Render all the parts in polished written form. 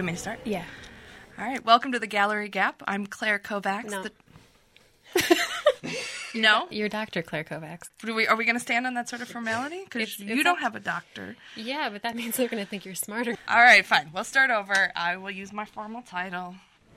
you want me to start? Yeah. All right. Welcome to the Gallery Gap. I'm Claire Kovacs. No. No? You're Dr. Claire Kovacs. Are we going to stand on that sort of formality? Because you don't have a doctor. Yeah, but that means they're going to think you're smarter. All right, fine. We'll start over. I will use my formal title.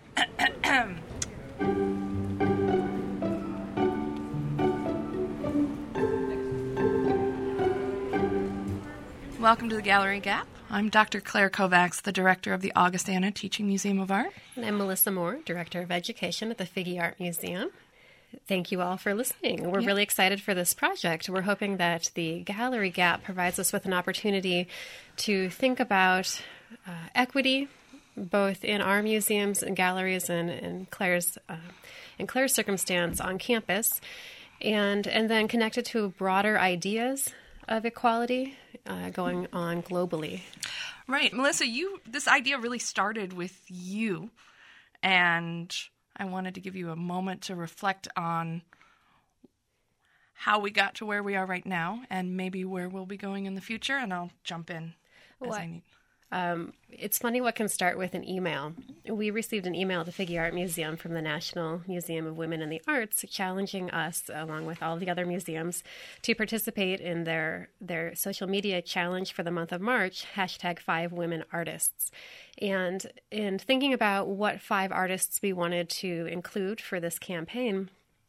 Welcome to the Gallery Gap. I'm Dr. Claire Kovacs, the director of the Augustana Teaching Museum of Art. And I'm Melissa Moore, Director of Education at the Figge Art Museum. Thank you all for listening. We're really excited for this project. We're hoping that the Gallery Gap provides us with an opportunity to think about equity, both in our museums and galleries and in Claire's circumstance on campus, and then connected to broader ideas of equality going on globally. Right. Melissa, this idea really started with you, and I wanted to give you a moment to reflect on how we got to where we are right now and maybe where we'll be going in the future, and I'll jump in as I need. It's funny what can start with an email. We received an email at the Figge Art Museum from the National Museum of Women in the Arts challenging us, along with all the other museums, to participate in their social media challenge for the month of March, #5WomenArtists. And in thinking about what 5 artists we wanted to include for this campaign,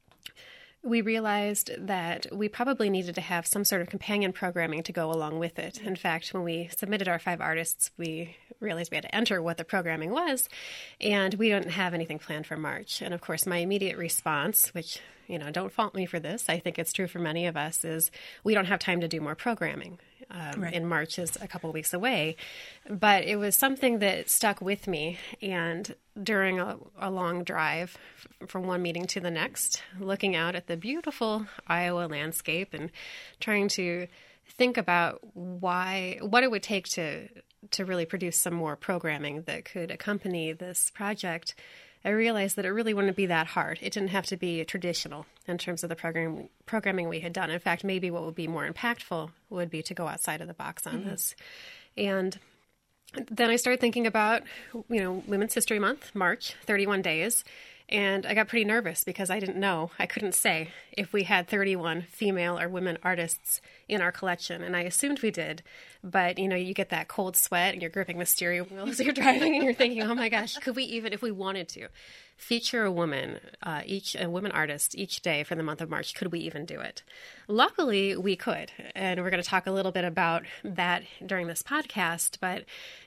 we realized that we probably needed to have some sort of companion programming to go along with it. In fact, when we submitted our 5 artists, we realized we had to enter what the programming was, and we didn't have anything planned for March. And of course, my immediate response, which, don't fault me for this, I think it's true for many of us, is we don't have time to do more programming. Right. And March is a couple weeks away. But it was something that stuck with me. And during a long drive from one meeting to the next, looking out at the beautiful Iowa landscape and trying to think about what it would take to really produce some more programming that could accompany this project, I realized that it really wouldn't be that hard. It didn't have to be traditional in terms of the programming we had done. In fact, maybe what would be more impactful would be to go outside of the box on this. And then I started thinking about, Women's History Month, March, 31 days. And I got pretty nervous because I didn't know. I couldn't say if we had 31 female or women artists in our collection. And I assumed we did. But, you get that cold sweat and you're gripping the steering wheel as you're driving and you're thinking, oh my gosh, could we even, if we wanted to, feature a woman, a woman artist each day for the month of March? Could we even do it? Luckily, we could. And we're going to talk a little bit about that during this podcast. But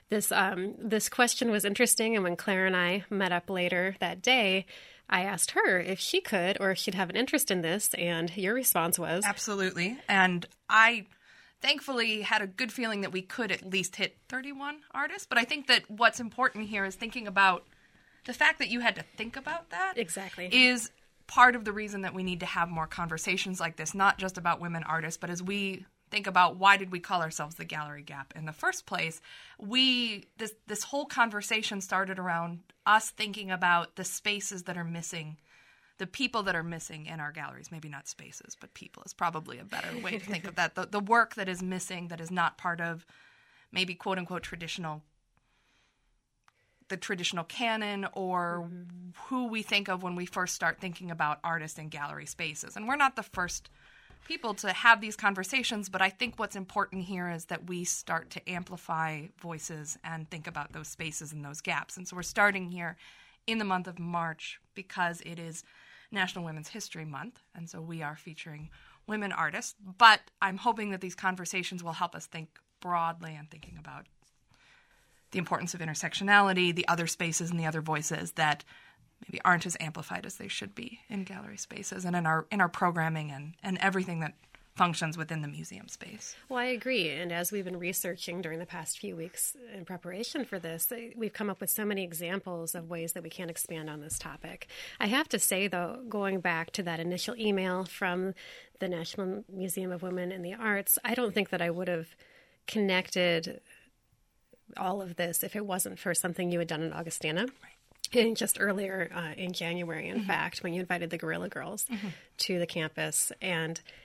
this question was interesting. And when Claire and I met up later that day, I asked her if she could or if she'd have an interest in this. And your response was? Absolutely. And I thankfully had a good feeling that we could at least hit 31 artists. But I think that what's important here is thinking about the fact that you had to think about that. Exactly. Is part of the reason that we need to have more conversations like this, not just about women artists, but as we think about why did we call ourselves the Gallery Gap in the first place, this whole conversation started around us thinking about the spaces that are missing, the people that are missing in our galleries. Maybe not spaces, but people is probably a better way to think of that. The work that is missing, that is not part of maybe quote-unquote the traditional canon, or who we think of when we first start thinking about artists in gallery spaces. And we're not the first people to have these conversations, but I think what's important here is that we start to amplify voices and think about those spaces and those gaps. And so we're starting here in the month of March because it is National Women's History Month, and so we are featuring women artists. But I'm hoping that these conversations will help us think broadly and thinking about the importance of intersectionality, the other spaces and the other voices that maybe aren't as amplified as they should be in gallery spaces and in our programming and everything that functions within the museum space. Well, I agree. And as we've been researching during the past few weeks in preparation for this, we've come up with so many examples of ways that we can expand on this topic. I have to say, though, going back to that initial email from the National Museum of Women in the Arts, I don't think that I would have connected all of this if it wasn't for something you had done in Augustana. Right. And just earlier in January, in fact, when you invited the Guerrilla Girls to the campus. And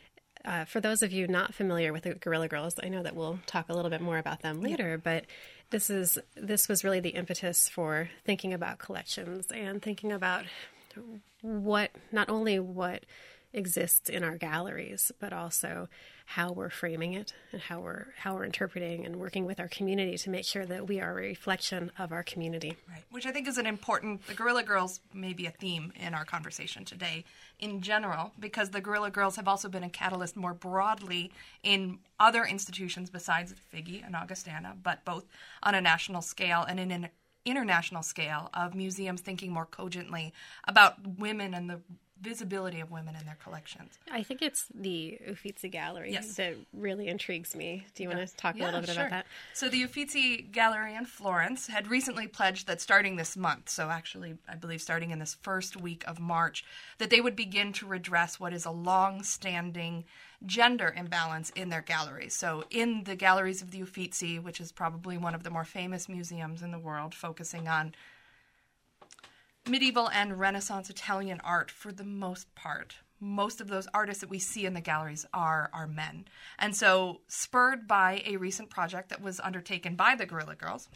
For those of you not familiar with the Guerrilla Girls, I know that we'll talk a little bit more about them later, but this was really the impetus for thinking about collections and thinking about not only what exists in our galleries, but also how we're framing it and how we're interpreting and working with our community to make sure that we are a reflection of our community. Right, which I think is the Guerrilla Girls may be a theme in our conversation today in general, because the Guerrilla Girls have also been a catalyst more broadly in other institutions besides Figge and Augustana, but both on a national scale and in an international scale of museums thinking more cogently about women and the visibility of women in their collections. I think it's the Uffizi Gallery that really intrigues me. Do you want to talk a little bit about that? So the Uffizi Gallery in Florence had recently pledged that starting this month, so actually I believe starting in this first week of March, that they would begin to redress what is a long-standing gender imbalance in their galleries. So in the galleries of the Uffizi, which is probably one of the more famous museums in the world, focusing on medieval and Renaissance Italian art for the most part. Most of those artists that we see in the galleries are men. And so, spurred by a recent project that was undertaken by the Guerrilla Girls,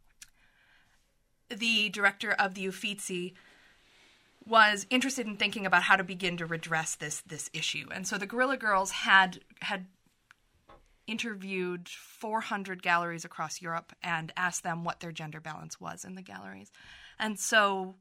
the director of the Uffizi was interested in thinking about how to begin to redress this issue. And so the Guerrilla Girls had interviewed 400 galleries across Europe and asked them what their gender balance was in the galleries. And so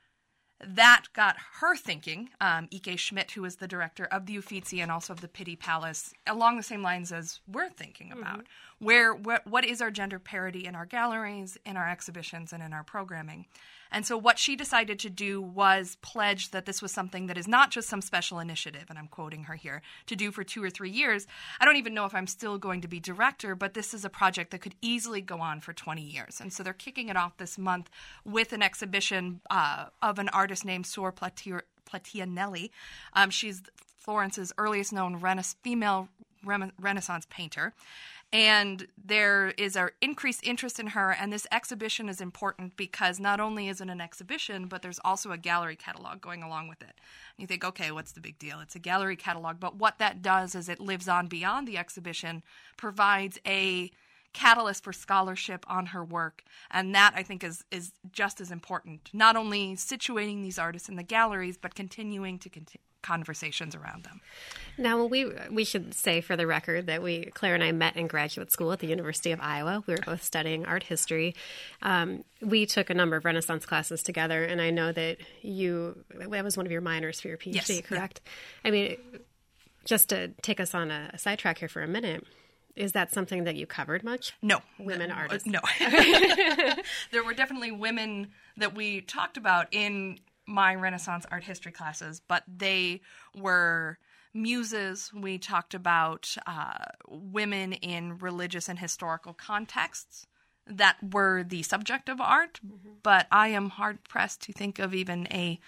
that got her thinking, Ike Schmidt, who is the director of the Uffizi and also of the Pitti Palace, along the same lines as we're thinking about. What is our gender parity in our galleries, in our exhibitions, and in our programming? And so what she decided to do was pledge that this was something that is not just some special initiative, and I'm quoting her here, to do for 2 or 3 years. I don't even know if I'm still going to be director, but this is a project that could easily go on for 20 years. And so they're kicking it off this month with an exhibition of an artist named Suor Plattianelli. She's Florence's earliest known female Renaissance painter. And there is an increased interest in her, and this exhibition is important because not only is it an exhibition, but there's also a gallery catalog going along with it. And you think, okay, what's the big deal? It's a gallery catalog, but what that does is it lives on beyond the exhibition, provides a catalyst for scholarship on her work, and that, I think, is just as important, not only situating these artists in the galleries, but continuing to conversations around them. Now, we should say for the record that Claire and I met in graduate school at the University of Iowa. We were both studying art history. We took a number of Renaissance classes together, and I know that that was one of your minors for your PhD, yes, correct? Yeah. I mean, just to take us on a sidetrack here for a minute, is that something that you covered much? No. Women artists? No. There were definitely women that we talked about in my Renaissance art history classes, but they were muses. We talked about women in religious and historical contexts that were the subject of art, but I am hard-pressed to think of even a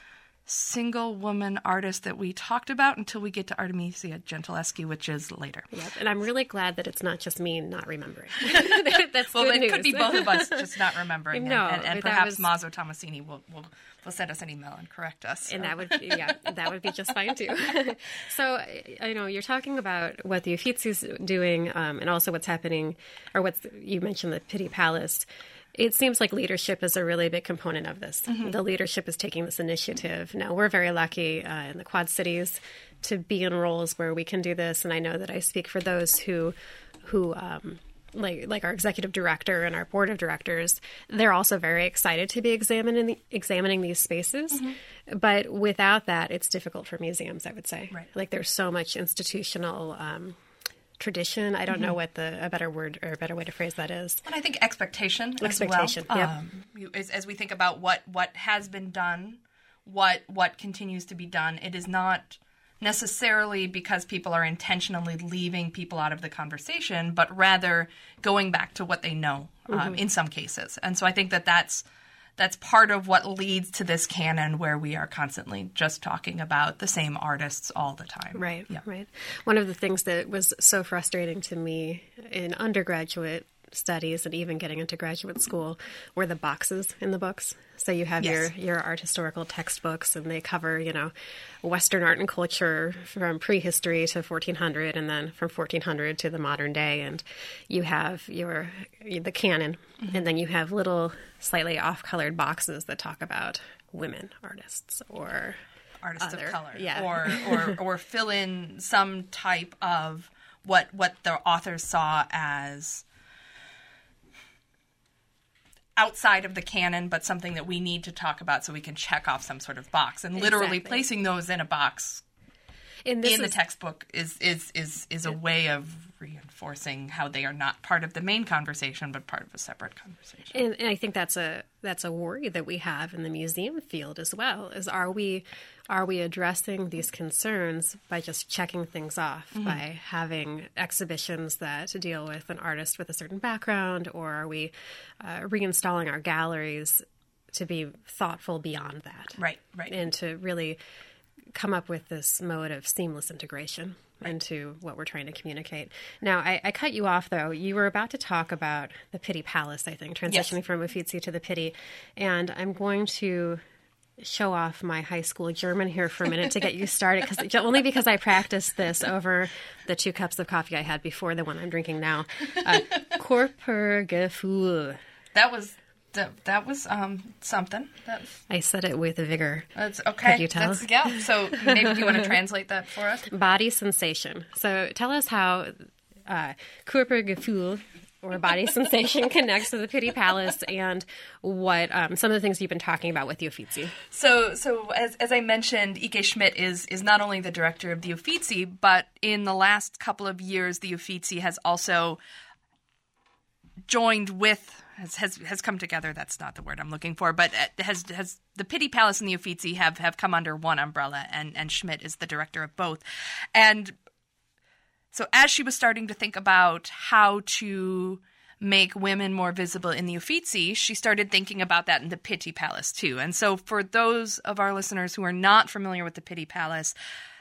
single woman artist that we talked about until we get to Artemisia Gentileschi, which is later. Yep, and I'm really glad that it's not just me not remembering. That's well, good it news. Could be both of us just not remembering. No, and perhaps Maso Tomasini will send us an email and correct us. So. And that would be just fine too. So, you're talking about what the Uffizi's doing, and also what's happening, or you mentioned the Pitti Palace. It seems like leadership is a really big component of this. Mm-hmm. The leadership is taking this initiative. Now, we're very lucky in the Quad Cities to be in roles where we can do this, and I know that I speak for those who like our executive director and our board of directors, they're also very excited to be examining these spaces. Mm-hmm. But without that, it's difficult for museums, I would say. Right. Like there's so much institutional tradition. I don't know what a better word or a better way to phrase that is. And I think expectation as well. As we think about what has been done, what continues to be done, it is not necessarily because people are intentionally leaving people out of the conversation, but rather going back to what they know in some cases. And so I think that's part of what leads to this canon where we are constantly just talking about the same artists all the time. Right, yeah. Right. One of the things that was so frustrating to me in undergraduate studies and even getting into graduate school were the boxes in the books. So you have your art historical textbooks, and they cover, Western art and culture from prehistory to 1400, and then from 1400 to the modern day. And you have the canon, and then you have little slightly off-colored boxes that talk about women artists or artists of color, yeah. or fill in some type of what the authors saw as outside of the canon, but something that we need to talk about so we can check off some sort of box. And literally placing those in a box in the textbook is a way of reinforcing how they are not part of the main conversation, but part of a separate conversation. And I think that's a worry that we have in the museum field as well, is are we addressing these concerns by just checking things off, by having exhibitions that deal with an artist with a certain background, or are we reinstalling our galleries to be thoughtful beyond that? Right. And to really come up with this mode of seamless integration into what we're trying to communicate. Now, I cut you off, though. You were about to talk about the Pitti Palace, I think, transitioning from Uffizi to the Pitti. And I'm going to show off my high school German here for a minute to get you started, only because I practiced this over the 2 cups of coffee I had before the one I'm drinking now. Körpergefühl. That was something. I said it with vigor. That's okay. Could you tell? So maybe you want to translate that for us? Body sensation. So tell us how Körpergefühl, or body sensation, connects to the Pitti Palace, and what some of the things you've been talking about with the Uffizi. So as I mentioned, Ike Schmidt is not only the director of the Uffizi, but in the last couple of years, the Uffizi has also joined with, has come together. That's not the word I'm looking for, but has the Pitti Palace and the Uffizi have come under one umbrella, and Schmidt is the director of both. And so as she was starting to think about how to make women more visible in the Uffizi, she started thinking about that in the Pitti Palace too. And so for those of our listeners who are not familiar with the Pitti Palace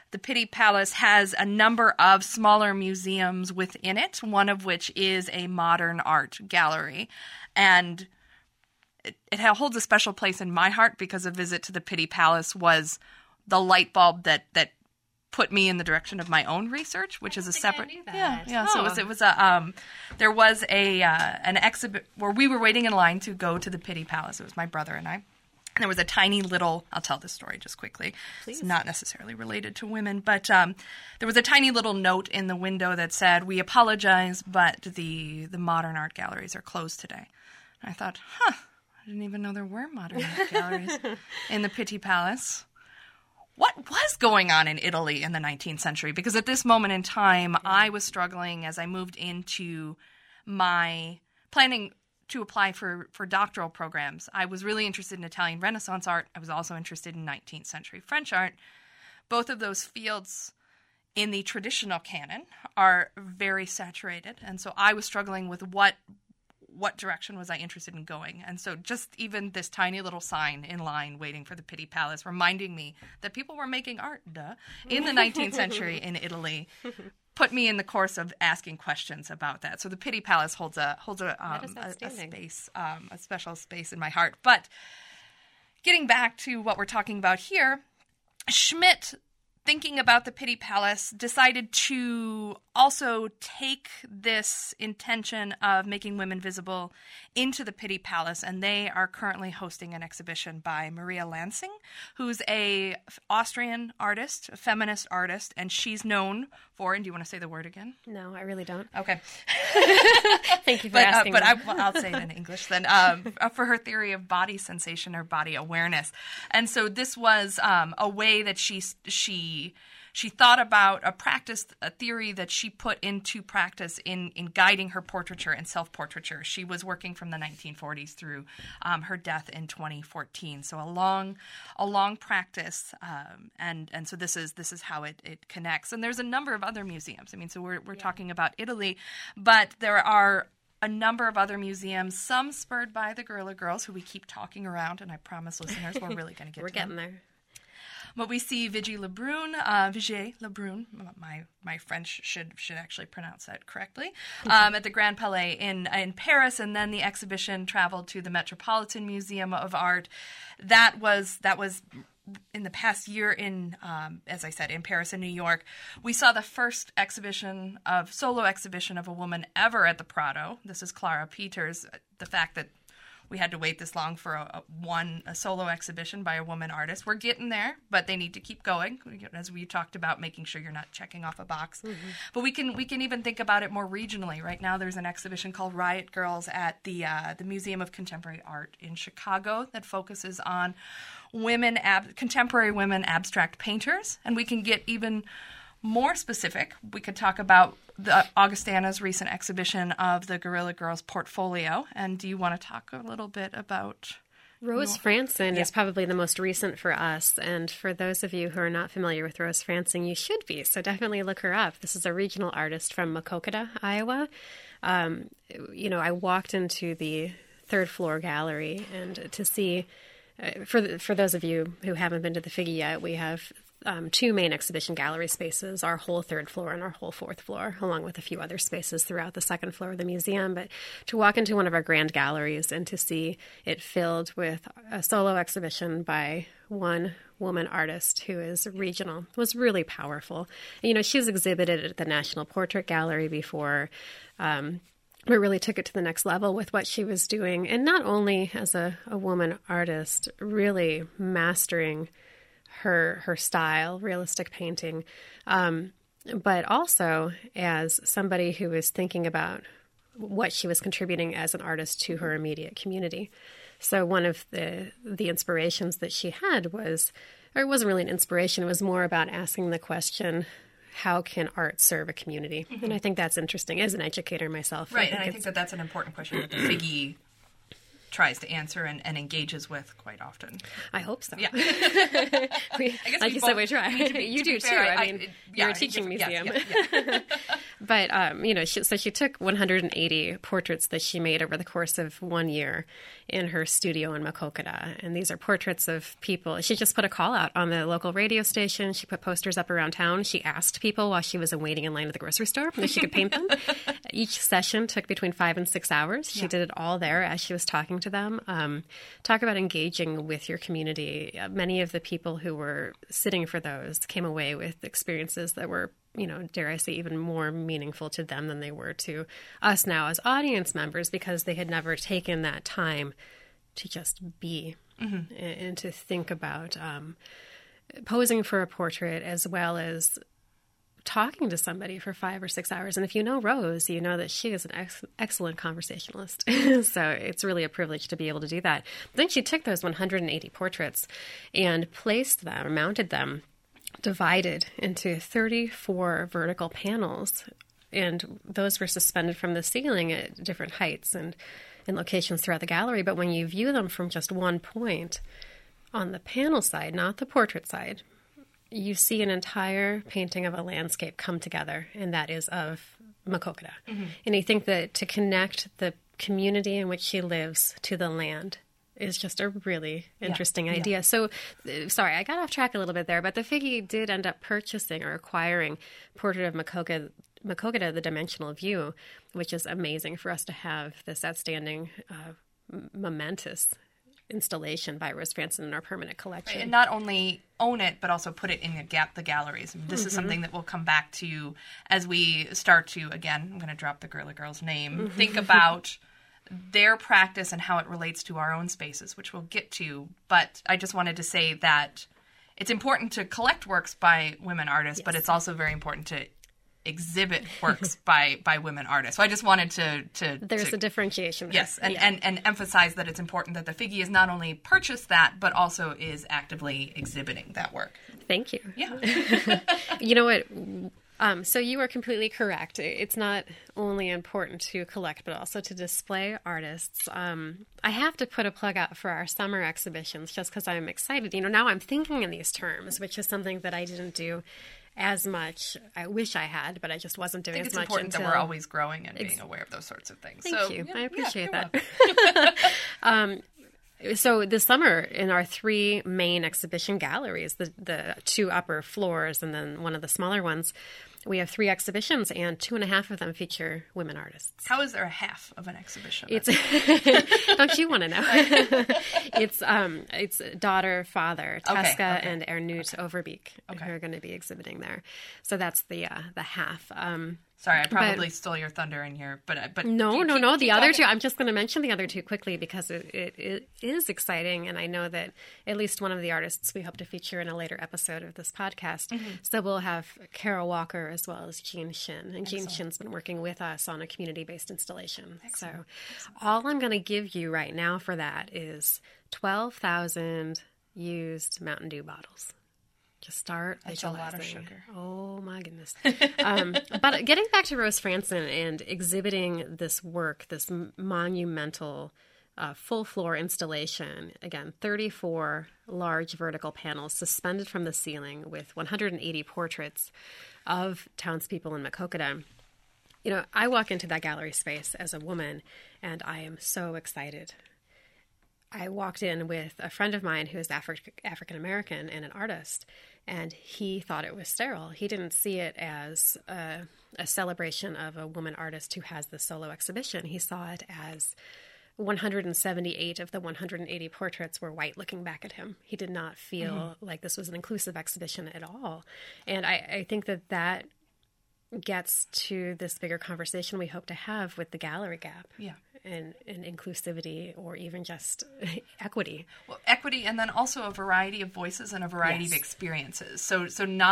has a number of smaller museums within it, one of which is a modern art gallery. And it holds a special place in my heart because a visit to the Pitti Palace was the light bulb that put me in the direction of my own research, which is a separate. Yeah. Oh. So it was there was an exhibit where we were waiting in line to go to the Pitti Palace. It was my brother and I. And there was a tiny little, I'll tell this story just quickly. Please. It's not necessarily related to women, but there was a tiny little note in the window that said, "We apologize, but the modern art galleries are closed today." And I thought, I didn't even know there were modern art galleries in the Pitti Palace. What was going on in Italy in the 19th century? Because at this moment in time, I was struggling as I moved into my planning to apply for doctoral programs. I was really interested in Italian Renaissance art. I was also interested in 19th century French art. Both of those fields in the traditional canon are very saturated. And so I was struggling with what direction was I interested in going. And so just even this tiny little sign in line waiting for the Pitti Palace reminding me that people were making art, in the 19th century in Italy put me in the course of asking questions about that. So the Pitti Palace holds a space, a special space in my heart. But getting back to what we're talking about here, Schmidt, thinking about the Pitti Palace, decided to also take this intention of making women visible into the Pitti Palace, and they are currently hosting an exhibition by Maria Lansing, who's a Austrian artist, a feminist artist, and she's known for, and do you want to say the word again? No, I really don't. Okay. Thank you for asking. But I'll say it in English then, for her theory of body sensation or body awareness. And so this was a way that she thought about a theory that she put into practice in guiding her portraiture and self-portraiture. She was working from the 1940s through her death in 2014. So a long practice, and so this is how it connects. And there's a number of other museums. I mean, so we're talking about Italy, but there are a number of other museums, some spurred by the Guerrilla Girls, who we keep talking around, and I promise listeners we're really going to get we're to them. Getting there. But we see Vigie Lebrun, my French should actually pronounce that correctly, at the Grand Palais in Paris, and then the exhibition traveled to the Metropolitan Museum of Art. That was in the past year in, as I said, in Paris and New York. We saw the first solo exhibition of a woman ever at the Prado. This is Clara Peters. The fact that we had to wait this long for a solo exhibition by a woman artist. We're getting there, but they need to keep going, as we talked about, making sure you're not checking off a box. Mm-hmm. But we can even think about it more regionally. Right now there's an exhibition called Riot Girls at the Museum of Contemporary Art in Chicago that focuses on contemporary women abstract painters. And we can get even more specific. We could talk about the Augustana's recent exhibition of the Guerrilla Girls portfolio. And do you want to talk a little bit about... Rose Franson is probably the most recent for us. And for those of you who are not familiar with Rose Franson, you should be. So definitely look her up. This is a regional artist from Maquoketa, Iowa. I walked into the third floor gallery, and to see, for those of you who haven't been to the Figge yet, we have two main exhibition gallery spaces, our whole third floor and our whole fourth floor, along with a few other spaces throughout the second floor of the museum. But to walk into one of our grand galleries and to see it filled with a solo exhibition by one woman artist who is regional was really powerful. She's exhibited at the National Portrait Gallery before, but really took it to the next level with what she was doing. And not only as a woman artist, really mastering her style, realistic painting, but also as somebody who was thinking about what she was contributing as an artist to her immediate community. So one of the inspirations that she had was, or it wasn't really an inspiration, it was more about asking the question, how can art serve a community? Mm-hmm. And I think that's interesting as an educator myself. Right, I think that's an important question that the Figge tries to answer and engages with quite often. I hope so. Yeah. Like you said, we try. You do too. I mean, you're a teaching museum. Yeah. But, she took 180 portraits that she made over the course of 1 year in her studio in Maquoketa. And these are portraits of people. She just put a call out on the local radio station. She put posters up around town. She asked people while she was waiting in line at the grocery store if she could paint them. Each session took between 5 and 6 hours. She did it all there as she was talking to them. Talk about engaging with your community. Many of the people who were sitting for those came away with experiences that were, dare I say, even more meaningful to them than they were to us now as audience members, because they had never taken that time to just be and to think about posing for a portrait as well as talking to somebody for 5 or 6 hours. And if you know Rose, you know that she is an excellent conversationalist. So it's really a privilege to be able to do that. Then she took those 180 portraits and placed them, mounted them, divided into 34 vertical panels. And those were suspended from the ceiling at different heights and in locations throughout the gallery. But when you view them from just one point on the panel side, not the portrait side, you see an entire painting of a landscape come together, and that is of Maquoketa. Mm-hmm. And I think that to connect the community in which she lives to the land is just a really interesting idea. So, sorry, I got off track a little bit there, but the Figge did end up purchasing or acquiring Portrait of Maquoketa, The Dimensional View, which is amazing for us to have this outstanding, momentous installation by Rose Franson in our permanent collection. And not only own it, but also put it in the galleries. This is something that we'll come back to as we start to, again, I'm going to drop the Guerrilla Girls name, think about their practice and how it relates to our own spaces, which we'll get to. But I just wanted to say that it's important to collect works by women artists, but it's also very important to exhibit works by women artists. So I just wanted to there's a differentiation there. Yes, and emphasize that it's important that the Figge is not only purchased that, but also is actively exhibiting that work. Thank you. Yeah. You know what? So you are completely correct. It's not only important to collect, but also to display artists. I have to put a plug out for our summer exhibitions just because I'm excited. Now I'm thinking in these terms, which is something that I didn't do as much. I wish I had, but I just wasn't doing as much. It's important that we're always growing and being aware of those sorts of things. Thank you. I appreciate that. So this summer in our 3 main exhibition galleries, the 2 upper floors and then one of the smaller ones, we have 3 exhibitions, and 2.5 of them feature women artists. How is there a half of an exhibition? It's don't you want to know? It's daughter, father, Teska and Ernut Overbeek who are going to be exhibiting there. So that's the half. Sorry, I probably stole your thunder in here, but no. The other 2, I'm just going to mention the other 2 quickly because it is exciting, and I know that at least one of the artists we hope to feature in a later episode of this podcast. Mm-hmm. So we'll have Carol Walker as well as Jean Shin, and Jean Shin's been working with us on a community-based installation. Excellent. So all I'm going to give you right now for that is 12,000 used Mountain Dew bottles. Just start visualizing. That's a lot of sugar. Oh, my goodness. But getting back to Rose Franson and exhibiting this work, this monumental full-floor installation, again, 34 large vertical panels suspended from the ceiling with 180 portraits of townspeople in Maquoketa. You know, I walk into that gallery space as a woman, and I am so excited. I walked in with a friend of mine who is African American and an artist, and he thought it was sterile. He didn't see it as a celebration of a woman artist who has the solo exhibition. He saw it as 178 of the 180 portraits were white looking back at him. He did not feel like this was an inclusive exhibition at all. And I think that gets to this bigger conversation we hope to have with the gallery gap. Yeah. And inclusivity, or even just equity. Well, equity, and then also a variety of voices and a variety of experiences. So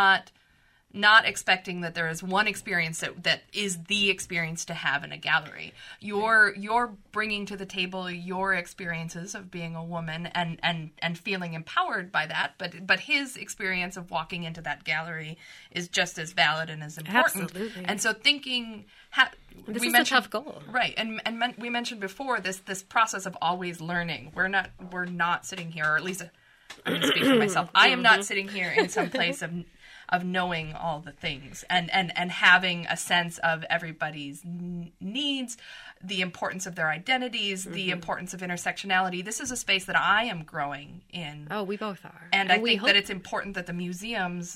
not expecting that there is one experience that is the experience to have in a gallery. You're bringing to the table your experiences of being a woman and feeling empowered by that, but his experience of walking into that gallery is just as valid and as important. Absolutely. And so thinking... This is a tough goal. Right, and we mentioned before this process of always learning. We're not sitting here, or at least I'm going to speak for myself. I am not sitting here in some place of knowing all the things and having a sense of everybody's needs, the importance of their identities, the importance of intersectionality. This is a space that I am growing in. Oh, we both are. And I think that it's important that the museums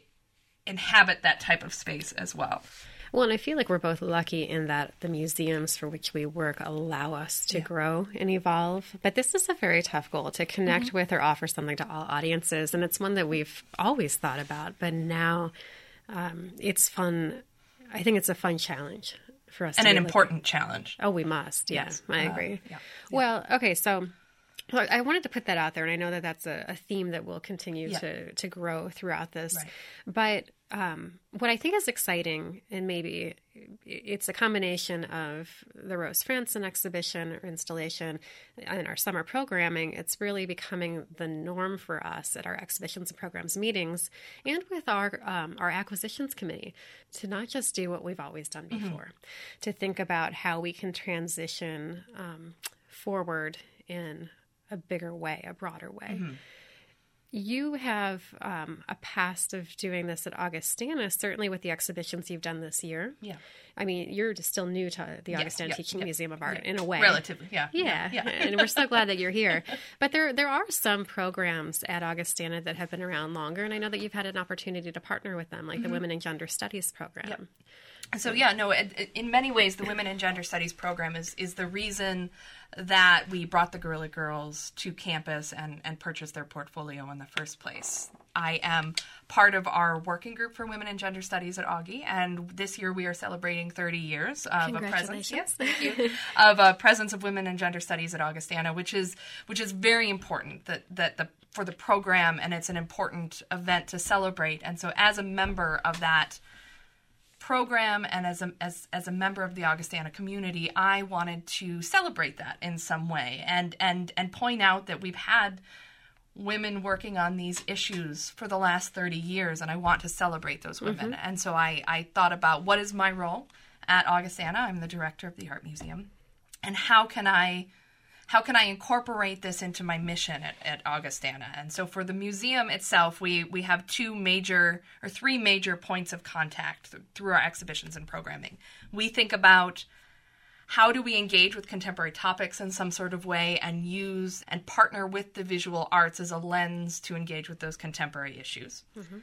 inhabit that type of space as well. Well, and I feel like we're both lucky in that the museums for which we work allow us to grow and evolve. But this is a very tough goal, to connect with or offer something to all audiences. And it's one that we've always thought about. But now it's fun. I think it's a fun challenge for us. And an important challenge. Oh, we must. Yes. I agree. Yeah. Well, okay, so... Look, I wanted to put that out there, and I know that that's a theme that will continue to grow throughout this. Right. But what I think is exciting, and maybe it's a combination of the Rose Franson exhibition or installation and our summer programming, it's really becoming the norm for us at our exhibitions and programs meetings and with our acquisitions committee to not just do what we've always done before, to think about how we can transition forward in a bigger way, a broader way. You have a past of doing this at Augustana, certainly with the exhibitions you've done this year. Yeah. I mean, you're just still new to the Augustana Teaching Museum of Art in a way. Relatively, Yeah. And we're so glad that you're here. But there are some programs at Augustana that have been around longer, and I know that you've had an opportunity to partner with them, like the Women and Gender Studies program. So in many ways, the Women and Gender Studies program is the reason that we brought the Guerrilla Girls to campus and purchased their portfolio in the first place. I am part of our working group for Women and Gender Studies at Augie, and this year we are celebrating 30 years of a presence. Yes, thank you. Of a presence of Women and Gender Studies at Augustana, which is very important for the program, and it's an important event to celebrate. And so, as a member of that program and as a member of the Augustana community, I wanted to celebrate that in some way and point out that we've had women working on these issues for the last 30 years, and I want to celebrate those women. And so I thought about, what is my role at Augustana? I'm the director of the Art Museum, and how can I incorporate this into my mission at Augustana? And so for the museum itself, we have three major points of contact through our exhibitions and programming. We think about how do we engage with contemporary topics in some sort of way and use and partner with the visual arts as a lens to engage with those contemporary issues,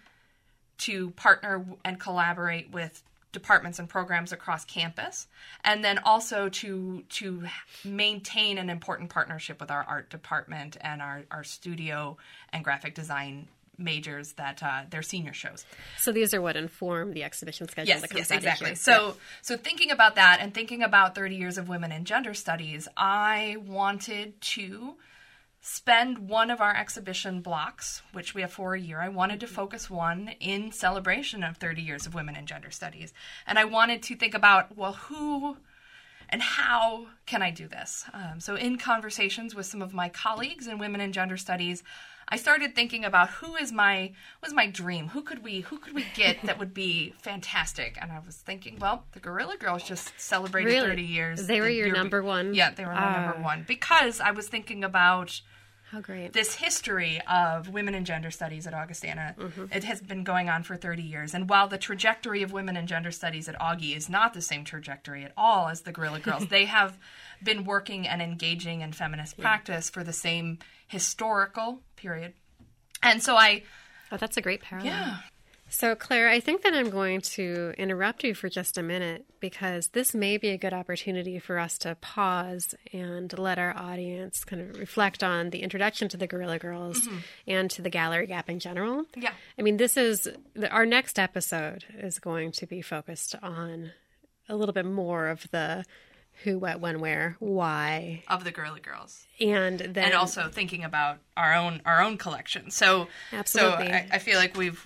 to partner and collaborate with departments and programs across campus, and then also to maintain an important partnership with our art department and our studio and graphic design majors that their senior shows. So these are what inform the exhibition schedule that comes out exactly. each year. So thinking about that and thinking about 30 years of women in gender studies, I wanted to spend one of our exhibition blocks, which we have for a year. I wanted to focus one in celebration of 30 years of women in gender studies. And I wanted to think about, well, who and how can I do this? So in conversations with some of my colleagues in women in gender studies, I started thinking about who was my dream? Who could we get that would be fantastic? And I was thinking, well, the Guerrilla Girls just celebrated 30 years. They were your number one? Yeah, they were my number one. Because I was thinking about how great this history of women in gender studies at Augustana. It has been going on for 30 years. And while the trajectory of women in gender studies at Augie is not the same trajectory at all as the Guerrilla Girls, they have been working and engaging in feminist practice for the same historical period. And so that's a great parallel. Yeah. So, Claire, I think that I'm going to interrupt you for just a minute because this may be a good opportunity for us to pause and let our audience kind of reflect on the introduction to the Guerrilla Girls and to the Gallery Gap in general. Yeah. I mean, our next episode is going to be focused on a little bit more of the who, what, when, where, why of the Guerrilla Girls, and also thinking about our own collection. So, absolutely. So I feel like we've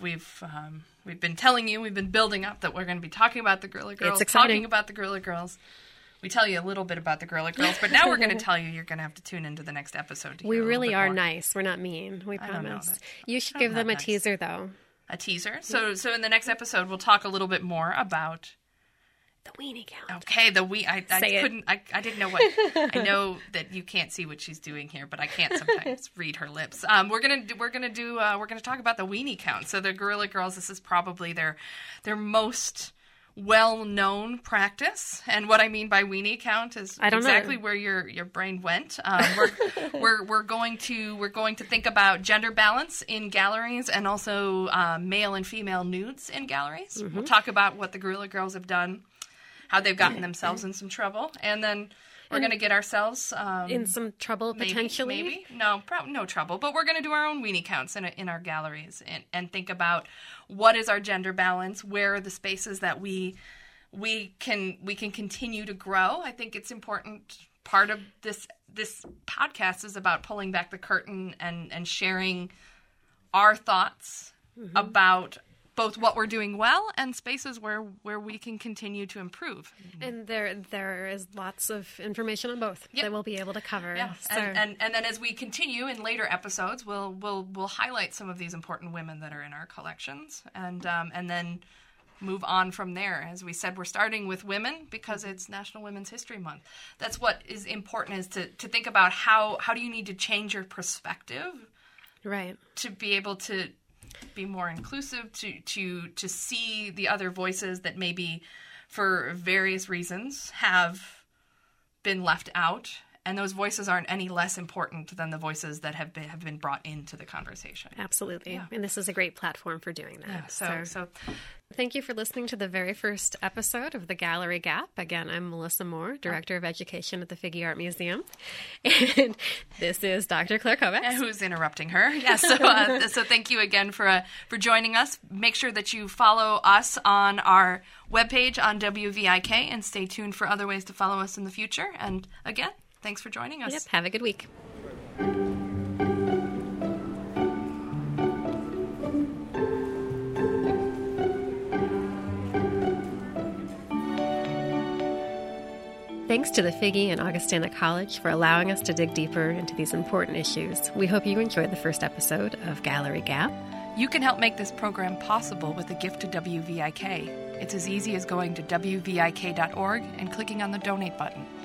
been telling you, we've been building up that we're going to be talking about the Guerrilla Girls, talking about the Guerrilla Girls. We tell you a little bit about the Guerrilla Girls, but now we're going to tell you you're going to have to tune into the next episode. We really are nice. We're not mean. We promise. You should give them a teaser, though. A teaser. So in the next episode, we'll talk a little bit more about the weenie count. Okay, I didn't know what. I know that you can't see what she's doing here, but I can't sometimes read her lips. We're gonna talk about the weenie count. So the Guerrilla Girls, this is probably their most well-known practice, and what I mean by weenie count is exactly where your brain went. We're going to think about gender balance in galleries and also male and female nudes in galleries. We'll talk about what the Guerrilla Girls have done, how they've gotten themselves in some trouble, and then we're going to get ourselves in some trouble, potentially. Maybe. No trouble, but we're going to do our own weenie counts in our galleries and think about what is our gender balance, where are the spaces that we can continue to grow. I think it's important. Part of this podcast is about pulling back the curtain and sharing our thoughts about both what we're doing well and spaces where we can continue to improve. And there is lots of information on both that we'll be able to cover. Yeah. So. And then as we continue in later episodes, we'll highlight some of these important women that are in our collections and then move on from there. As we said, we're starting with women because it's National Women's History Month. That's what is important, is to think about how do you need to change your perspective, right, to be able to be more inclusive, to see the other voices that maybe for various reasons have been left out, and those voices aren't any less important than the voices that have been brought into the conversation. Absolutely. Yeah. And this is a great platform for doing that. Yeah, so thank you for listening to the very first episode of The Gallery Gap. Again, I'm Melissa Moore, Director of Education at the Figge Art Museum. And this is Dr. Claire Kovacs. Who's interrupting her. Yeah, so thank you again for joining us. Make sure that you follow us on our webpage on WVIK and stay tuned for other ways to follow us in the future. And again, thanks for joining us. Yep, have a good week. Thanks to the Figge and Augustana College for allowing us to dig deeper into these important issues. We hope you enjoyed the first episode of Gallery Gap. You can help make this program possible with a gift to WVIK. It's as easy as going to WVIK.org and clicking on the donate button.